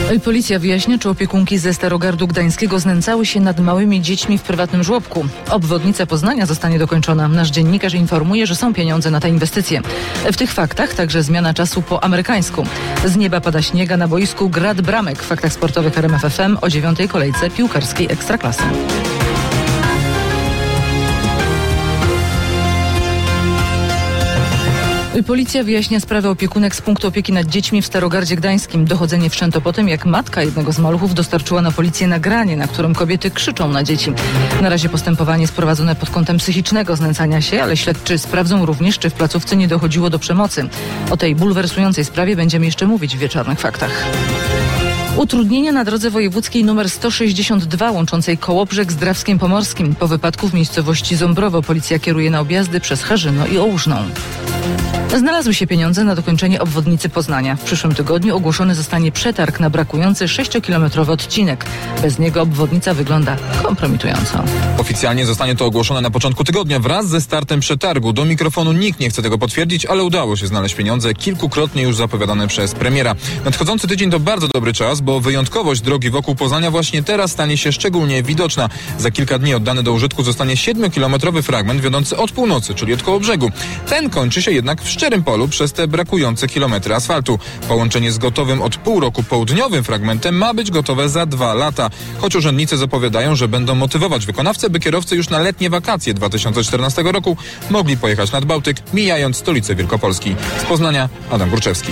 Policja wyjaśnia, czy opiekunki ze Starogardu Gdańskiego znęcały się nad małymi dziećmi w prywatnym żłobku. Obwodnica Poznania zostanie dokończona. Nasz dziennikarz informuje, że są pieniądze na tę inwestycję. W tych faktach także zmiana czasu po amerykańsku. Z nieba pada śniega, na boisku grad bramek. W faktach sportowych RMF FM o 9. kolejce piłkarskiej Ekstraklasy. Policja wyjaśnia sprawę opiekunek z punktu opieki nad dziećmi w Starogardzie Gdańskim. Dochodzenie wszczęto po tym, jak matka jednego z maluchów dostarczyła na policję nagranie, na którym kobiety krzyczą na dzieci. Na razie postępowanie jest prowadzone pod kątem psychicznego znęcania się, ale śledczy sprawdzą również, czy w placówce nie dochodziło do przemocy. O tej bulwersującej sprawie będziemy jeszcze mówić w wieczornych faktach. Utrudnienia na drodze wojewódzkiej nr 162 łączącej Kołobrzeg z Drawskiem Pomorskim. Po wypadku w miejscowości Ząbrowo policja kieruje na objazdy przez Harzyno i Ołużną. Znalazły się pieniądze na dokończenie obwodnicy Poznania. W przyszłym tygodniu ogłoszony zostanie przetarg na brakujący 6-kilometrowy odcinek. Bez niego obwodnica wygląda kompromitująco. Oficjalnie zostanie to ogłoszone na początku tygodnia wraz ze startem przetargu. Do mikrofonu nikt nie chce tego potwierdzić, ale udało się znaleźć pieniądze, kilkukrotnie już zapowiadane przez premiera. Nadchodzący tydzień to bardzo dobry czas, bo wyjątkowość drogi wokół Poznania właśnie teraz stanie się szczególnie widoczna. Za kilka dni oddany do użytku zostanie 7-kilometrowy fragment wiodący od północy, czyli od Kołobrzegu. Ten kończy się jednak w szczerym polu przez te brakujące kilometry asfaltu. Połączenie z gotowym od pół roku południowym fragmentem ma być gotowe za 2 lata. Choć urzędnicy zapowiadają, że będą motywować wykonawcę, by kierowcy już na letnie wakacje 2014 roku mogli pojechać nad Bałtyk, mijając stolicę Wielkopolski. Z Poznania Adam Górczewski.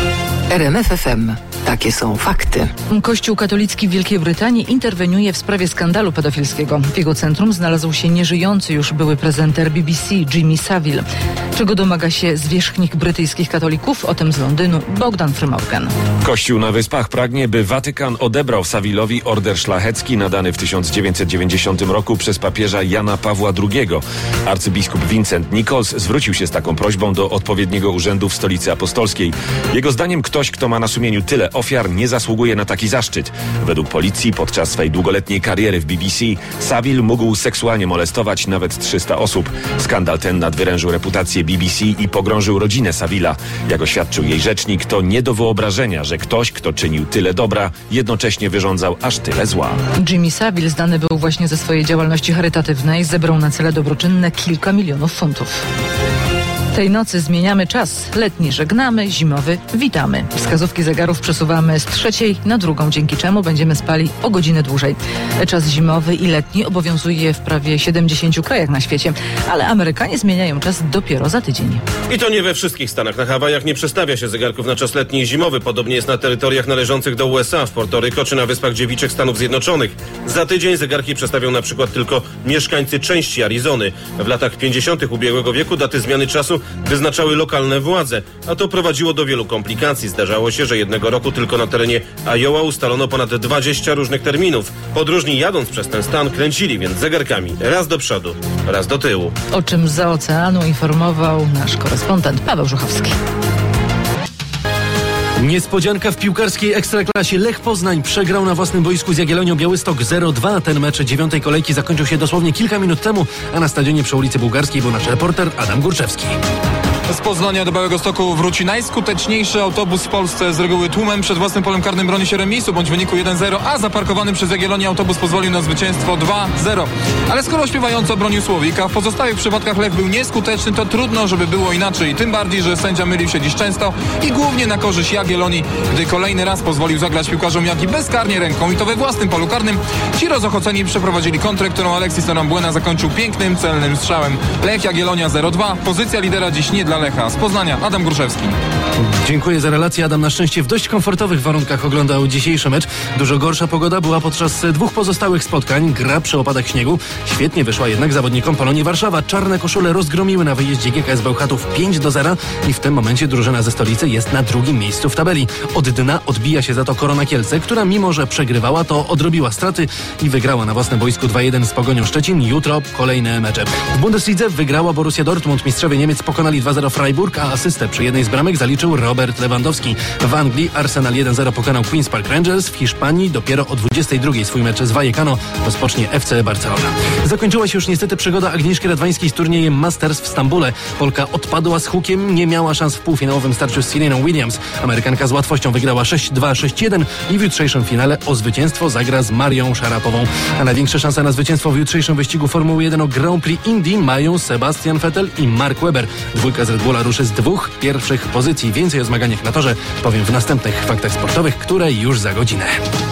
RMF FM. Takie są fakty. Kościół katolicki w Wielkiej Brytanii interweniuje w sprawie skandalu pedofilskiego. W jego centrum znalazł się nieżyjący już były prezenter BBC Jimmy Savile. Czego domaga się zwierzchnik brytyjskich katolików? O tym z Londynu Bogdan Frymorgan. Kościół na Wyspach pragnie, by Watykan odebrał Savilowi order szlachecki nadany w 1990 roku przez papieża Jana Pawła II. Arcybiskup Vincent Nichols zwrócił się z taką prośbą do odpowiedniego urzędu w Stolicy Apostolskiej. Jego zdaniem ktoś, kto ma na sumieniu tyle ofiar, nie zasługuje na taki zaszczyt. Według policji podczas swej długoletniej kariery w BBC Savile mógł seksualnie molestować nawet 300 osób. Skandal ten nadwyrężył reputację BBC i pogrążył rodzinę Savila. Jak oświadczył jej rzecznik, to nie do wyobrażenia, że ktoś, kto czynił tyle dobra, jednocześnie wyrządzał aż tyle zła. Jimmy Savile znany był właśnie ze swojej działalności charytatywnej. Zebrał na cele dobroczynne kilka milionów funtów. Tej nocy zmieniamy czas. Letni żegnamy, zimowy witamy. Wskazówki zegarów przesuwamy z 3 na 2, dzięki czemu będziemy spali o godzinę dłużej. Czas zimowy i letni obowiązuje w prawie 70 krajach na świecie, ale Amerykanie zmieniają czas dopiero za tydzień. I to nie we wszystkich stanach. Na Hawajach nie przestawia się zegarków na czas letni i zimowy. Podobnie jest na terytoriach należących do USA, w Porto Rico czy na Wyspach Dziewiczych Stanów Zjednoczonych. Za tydzień zegarki przestawią na przykład tylko mieszkańcy części Arizony. W latach 50. ubiegłego wieku daty zmiany czasu wyznaczały lokalne władze, a to prowadziło do wielu komplikacji. Zdarzało się, że jednego roku tylko na terenie Iowa ustalono ponad 20 różnych terminów. Podróżni jadąc przez ten stan kręcili więc zegarkami raz do przodu, raz do tyłu. O czym zza oceanu informował nasz korespondent Paweł Żuchowski. Niespodzianka w piłkarskiej Ekstraklasie. Lech Poznań przegrał na własnym boisku z Jagiellonią Białystok 0-2. Ten mecz 9. kolejki zakończył się dosłownie kilka minut temu, a na stadionie przy ulicy Bułgarskiej był nasz reporter Adam Górczewski. Z Poznania do Białegostoku wróci najskuteczniejszy autobus w Polsce. Z reguły tłumem przed własnym polem karnym broni się remisu bądź wyniku 1-0, a zaparkowany przez Jagiellonię autobus pozwolił na zwycięstwo 2-0. Ale skoro śpiewająco bronił Słowik, a w pozostałych przypadkach Lech był nieskuteczny, to trudno, żeby było inaczej. Tym bardziej, że sędzia mylił się dziś często i głównie na korzyść Jagiellonii, gdy kolejny raz pozwolił zagrać piłkarzom Jagi bezkarnie ręką i to we własnym polu karnym. Ci rozochoceni przeprowadzili kontrę, którą Alexis Orambuena zakończył pięknym, celnym strzałem. Lech Jagiellonia 0-2. Pozycja lidera dziś nie dla Lecha. Z Poznania Adam Górczewski. Dziękuję za relację. Adam na szczęście w dość komfortowych warunkach oglądał dzisiejszy mecz. Dużo gorsza pogoda była podczas 2 pozostałych spotkań. Gra przy opadach śniegu świetnie wyszła jednak zawodnikom Polonii Warszawa. Czarne koszule rozgromiły na wyjeździe GKS Bełchatów 5-0 i w tym momencie drużyna ze stolicy jest na 2. miejscu w tabeli. Od dna odbija się za to Korona Kielce, która mimo że przegrywała, to odrobiła straty i wygrała na własnym boisku 2-1 z Pogonią Szczecin. Jutro kolejne mecze. W Bundeslidze wygrała Borussia Dortmund. Mistrzowie Niemiec pokonali 2-0 Freiburg, a asystę przy jednej z bramek zaliczył Robert Lewandowski. W Anglii Arsenal 1-0 pokonał Queen's Park Rangers. W Hiszpanii dopiero o 22 swój mecz z Vallecano rozpocznie FC Barcelona. Zakończyła się już niestety przygoda Agnieszki Radwańskiej z turniejem Masters w Stambule. Polka odpadła z hukiem, nie miała szans w półfinałowym starciu z Sereną Williams. Amerykanka z łatwością wygrała 6-2, 6-1 i w jutrzejszym finale o zwycięstwo zagra z Marią Szarapową. A największe szanse na zwycięstwo w jutrzejszym wyścigu Formuły 1 o Grand Prix Indy mają Sebastian Vettel i Mark Webber. Dwójka z Red Bulla ruszy z 2 pierwszych pozycji. Więcej o zmaganiach na torze powiem w następnych faktach sportowych, które już za godzinę.